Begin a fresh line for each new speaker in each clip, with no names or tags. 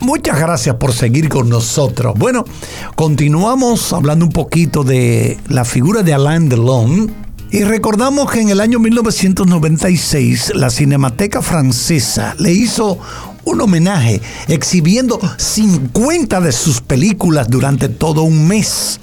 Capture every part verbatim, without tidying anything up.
Muchas gracias por seguir con nosotros. Bueno, continuamos hablando un poquito de la figura de Alain Delon y recordamos que en el año mil novecientos noventa y seis la Cinemateca Francesa le hizo un homenaje exhibiendo cincuenta de sus películas durante todo un mes.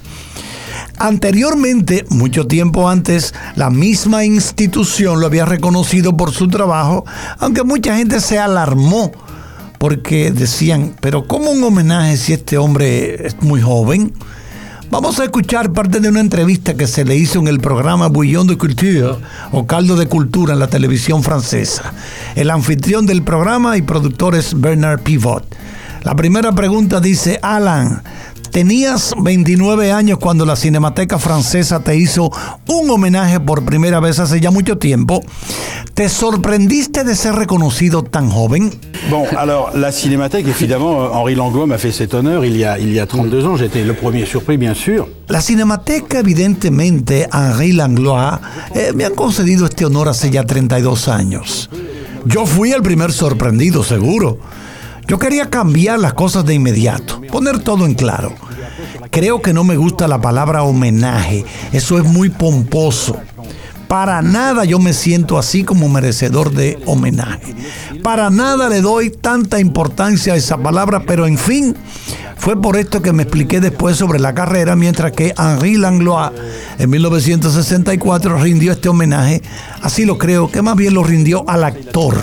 Anteriormente, mucho tiempo antes, la misma institución lo había reconocido por su trabajo, aunque mucha gente se alarmó porque decían, pero ¿cómo un homenaje si este hombre es muy joven? Vamos a escuchar parte de una entrevista que se le hizo en el programa Bouillon de Culture o Caldo de Cultura en la televisión francesa. El anfitrión del programa y productor es Bernard Pivot. La primera pregunta dice, Alain, tenías veintinueve años cuando la Cinemateca Francesa te hizo un homenaje por primera vez hace ya mucho tiempo. ¿Te sorprendiste de ser reconocido tan joven?
Bon, alors, la Cinémathèque, évidemment, Henri Langlois m'a fait cet honneur il y a, il y a trente-deux ans. J'étais le premier surpris, bien sûr.
La Cinemateca, evidentemente, Henri Langlois, eh, me han concedido este honor hace ya treinta y dos años. Yo fui el primer sorprendido, seguro. Yo quería cambiar las cosas de inmediato, poner todo en claro. Creo que no me gusta la palabra homenaje, eso es muy pomposo. Para nada yo me siento así como merecedor de homenaje. Para nada le doy tanta importancia a esa palabra, pero en fin, fue por esto que me expliqué después sobre la carrera, mientras que Henri Langlois en mil novecientos sesenta y cuatro rindió este homenaje, así lo creo, que más bien lo rindió al actor,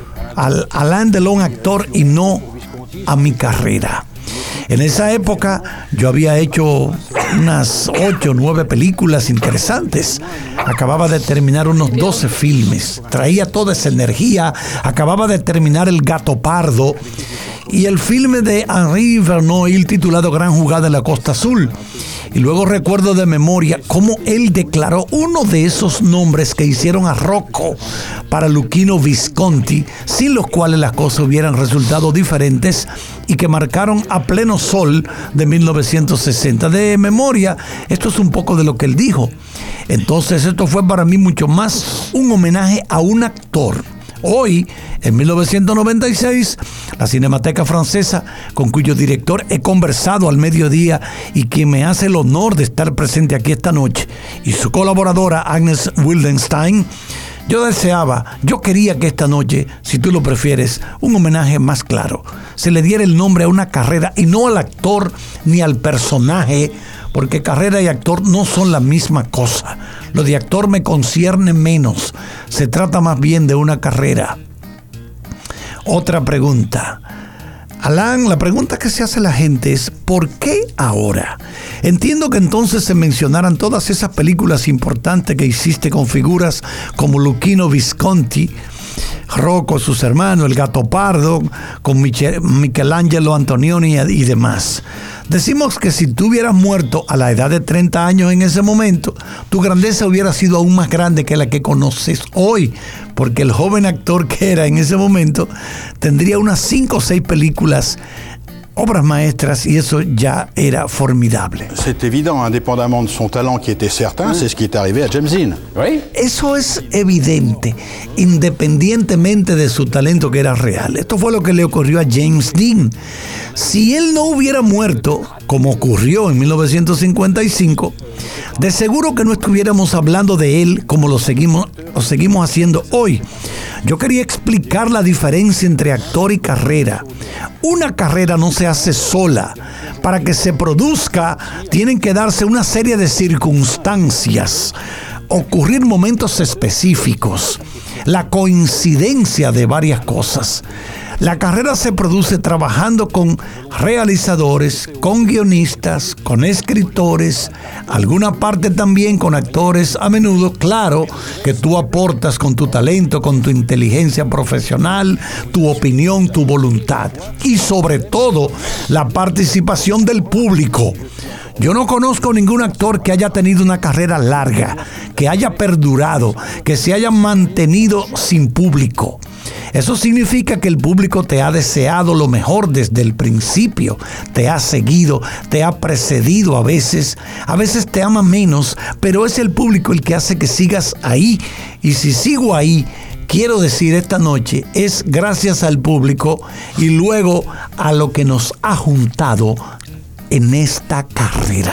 al Alain Delon actor y no a mi carrera. En esa época yo había hecho unas ocho o nueve películas interesantes. Acababa de terminar unos doce filmes. Traía toda esa energía. Acababa de terminar El Gato Pardo y el filme de Henri Verneuil titulado Gran Jugada en la Costa Azul. Y luego recuerdo de memoria cómo él declaró uno de esos nombres que hicieron a Rocco para Luchino Visconti, sin los cuales las cosas hubieran resultado diferentes y que marcaron A Pleno Sol de mil novecientos sesenta. De memoria, esto es un poco de lo que él dijo. Entonces esto fue para mí mucho más un homenaje a un actor. Hoy, en mil novecientos noventa y seis, la Cinemateca Francesa, con cuyo director he conversado al mediodía y quien me hace el honor de estar presente aquí esta noche, y su colaboradora Agnes Wildenstein, yo deseaba, yo quería que esta noche, si tú lo prefieres, un homenaje más claro. Se le diera el nombre a una carrera y no al actor ni al personaje, porque carrera y actor no son la misma cosa. Lo de actor me concierne menos. Se trata más bien de una carrera. Otra pregunta. Alain, la pregunta que se hace la gente es ¿por qué ahora? Entiendo que entonces se mencionaran todas esas películas importantes que hiciste con figuras como Luchino Visconti, Rocco, sus hermanos, El Gato Pardo, con Michel, Michelangelo Antonioni y demás. Decimos que si tú hubieras muerto a la edad de treinta años en ese momento, tu grandeza hubiera sido aún más grande que la que conoces hoy, porque el joven actor que era en ese momento tendría unas cinco o seis películas, obras maestras, y eso ya era formidable.
C'est évident, indépendamment de son talent qui était certain, c'est ce qui est arrivé à James Dean.
¿Sí? Eso es evidente, independientemente de su talento que era real. Esto fue lo que le ocurrió a James Dean. Si él no hubiera muerto, como ocurrió en mil novecientos cincuenta y cinco, de seguro que no estuviéramos hablando de él como lo seguimos, lo seguimos haciendo hoy. Yo quería explicar la diferencia entre actor y carrera. Una carrera no se hace sola. Para que se produzca, tienen que darse una serie de circunstancias, ocurrir momentos específicos, la coincidencia de varias cosas. La carrera se produce trabajando con realizadores, con guionistas, con escritores, alguna parte también con actores. A menudo, claro, que tú aportas con tu talento, con tu inteligencia profesional, tu opinión, tu voluntad y sobre todo la participación del público. Yo no conozco ningún actor que haya tenido una carrera larga, que haya perdurado, que se haya mantenido sin público. Eso significa que el público te ha deseado lo mejor desde el principio, te ha seguido, te ha precedido a veces, a veces te ama menos, pero es el público el que hace que sigas ahí. Y si sigo ahí, quiero decir esta noche es gracias al público y luego a lo que nos ha juntado en esta carrera.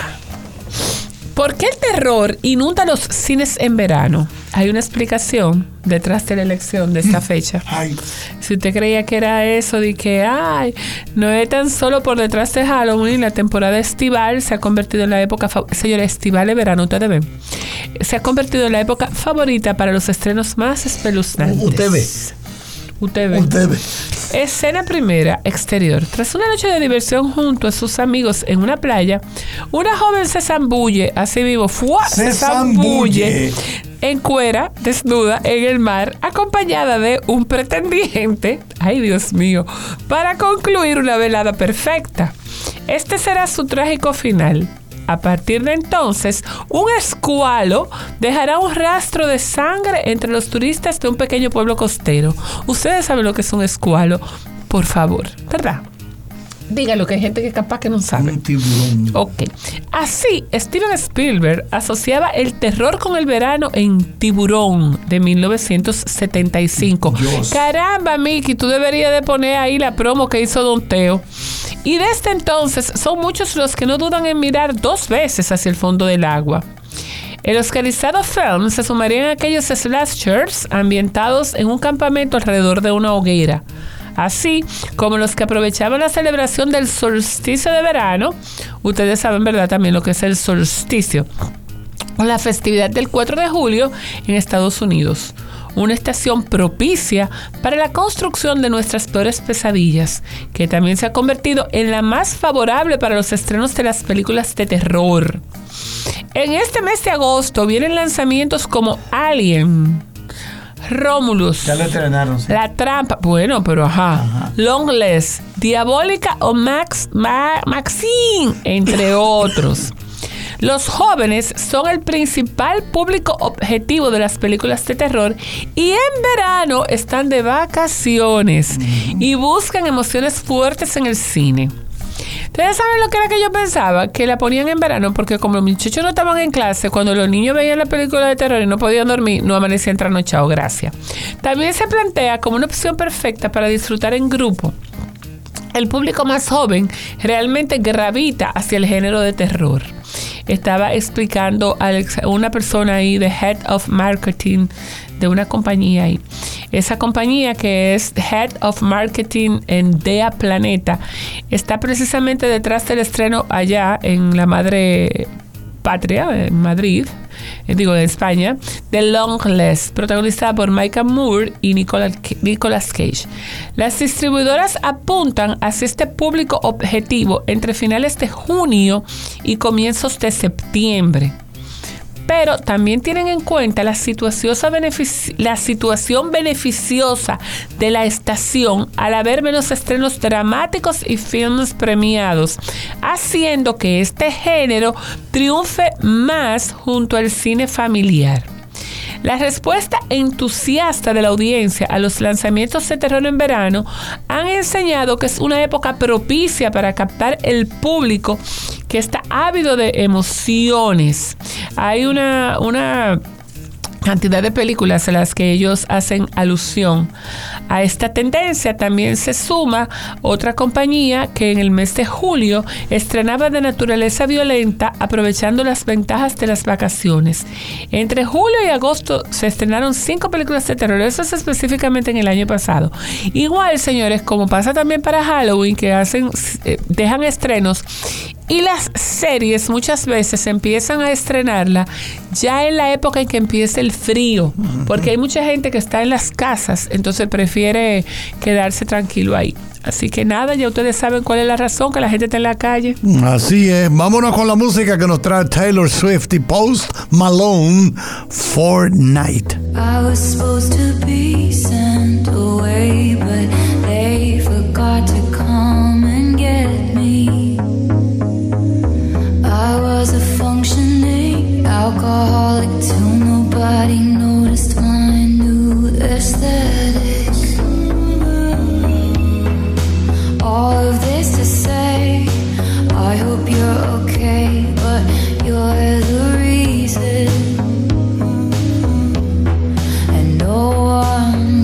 ¿Por qué el terror inunda los cines en verano? Hay una explicación detrás de la elección de esta fecha. Ay. Si usted creía que era eso de que, ay, no es tan solo por detrás de Halloween, la temporada estival se ha convertido en la época, fa- señora, estival de verano, ustedes ven, se ha convertido en la época favorita para los estrenos más espeluznantes.
Usted ve.
Usted ve.
Usted ve.
Escena primera, exterior. Tras una noche de diversión junto a sus amigos en una playa, una joven se zambulle, así vivo, ¡fua! se zambulle en cuera, desnuda, en el mar, acompañada de un pretendiente, ¡ay, Dios mío!, para concluir una velada perfecta. Este será su trágico final. A partir de entonces, un escualo dejará un rastro de sangre entre los turistas de un pequeño pueblo costero. Ustedes saben lo que es un escualo, por favor, ¿verdad? Dígalo, que hay gente que capaz que no sabe.
Un tiburón.
Ok. Así, Steven Spielberg asociaba el terror con el verano en Tiburón de mil novecientos setenta y cinco. Dios. Caramba, Mickey, tú deberías de poner ahí la promo que hizo Don Teo. Y desde entonces son muchos los que no dudan en mirar dos veces hacia el fondo del agua. El oscarizado film se sumarían a aquellos slashers ambientados en un campamento alrededor de una hoguera, así como los que aprovechaban la celebración del solsticio de verano. Ustedes saben, ¿verdad?, también lo que es el solsticio, la festividad del cuatro de julio en Estados Unidos. Una estación propicia para la construcción de nuestras peores pesadillas, que también se ha convertido en la más favorable para los estrenos de las películas de terror. En este mes de agosto vienen lanzamientos como Alien, Romulus,
ya lo estrenaron, sí.
La Trampa, bueno, pero ajá, ajá. Longlegs, Diabólica o Max, Ma, Maxine, entre otros. Los jóvenes son el principal público objetivo de las películas de terror y en verano están de vacaciones mm. y buscan emociones fuertes en el cine. ¿Ustedes saben lo que era que yo pensaba? Que la ponían en verano porque como los muchachos no estaban en clase, cuando los niños veían la película de terror y no podían dormir, no amanecían trasnochados, gracias. También se plantea como una opción perfecta para disfrutar en grupo. El público más joven realmente gravita hacia el género de terror. Estaba explicando a una persona ahí de Head of Marketing de una compañía ahí. Esa compañía, que es Head of Marketing en D E A Planeta, está precisamente detrás del estreno allá en la madre patria, en Madrid, digo de España, de Longlegs, protagonizada por Michael Moore y Nicolas, Nicolas Cage. Las distribuidoras apuntan hacia este público objetivo entre finales de junio y comienzos de septiembre. Pero también tienen en cuenta la, benefici- la situación beneficiosa de la estación al haber menos estrenos dramáticos y filmes premiados, haciendo que este género triunfe más junto al cine familiar. La respuesta entusiasta de la audiencia a los lanzamientos de terror en verano han enseñado que es una época propicia para captar el público que está ávido de emociones. Hay una, una cantidad de películas a las que ellos hacen alusión. A esta tendencia también se suma otra compañía que en el mes de julio estrenaba de naturaleza violenta, aprovechando las ventajas de las vacaciones. Entre julio y agosto se estrenaron cinco películas de terror, eso es específicamente en el año pasado. Igual, señores, como pasa también para Halloween, que hacen, eh, dejan estrenos. Y las series muchas veces empiezan a estrenarla ya en la época en que empieza el frío, porque hay mucha gente que está en las casas, entonces prefiere quedarse tranquilo ahí. Así que nada, ya ustedes saben cuál es la razón que la gente está en la calle.
Así es, vámonos con la música que nos trae Taylor Swift y Post Malone, Fortnite.
I was supposed to be sent away, but they forgot to come and get me. I was a functioning alcoholic till nobody noticed my new aesthetic. All of this to say, I hope you're okay, but you're the reason. And no one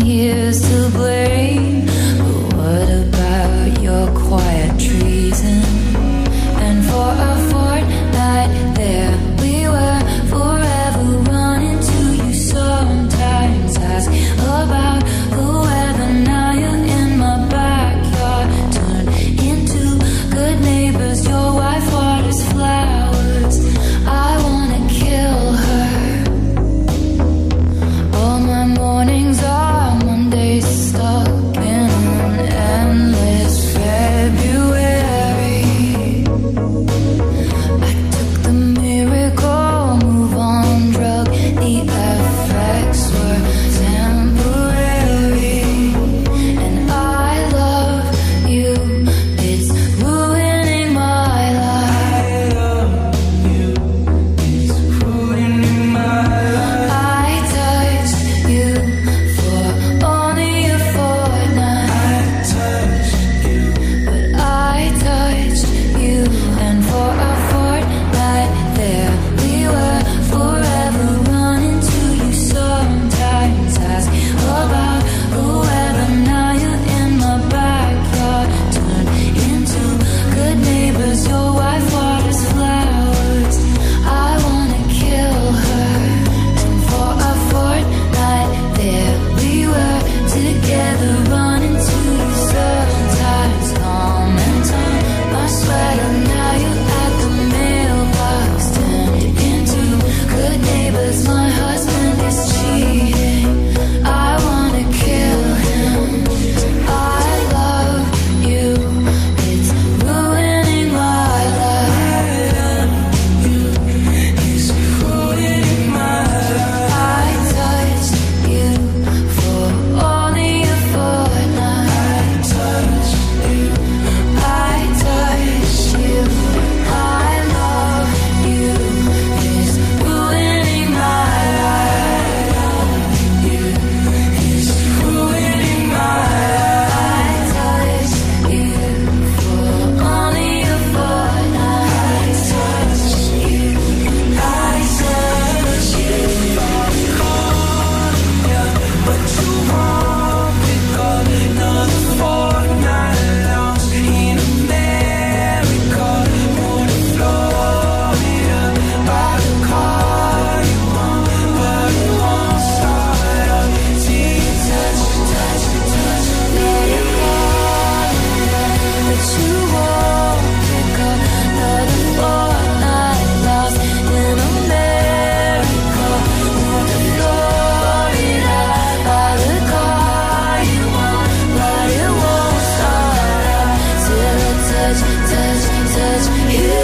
touch you.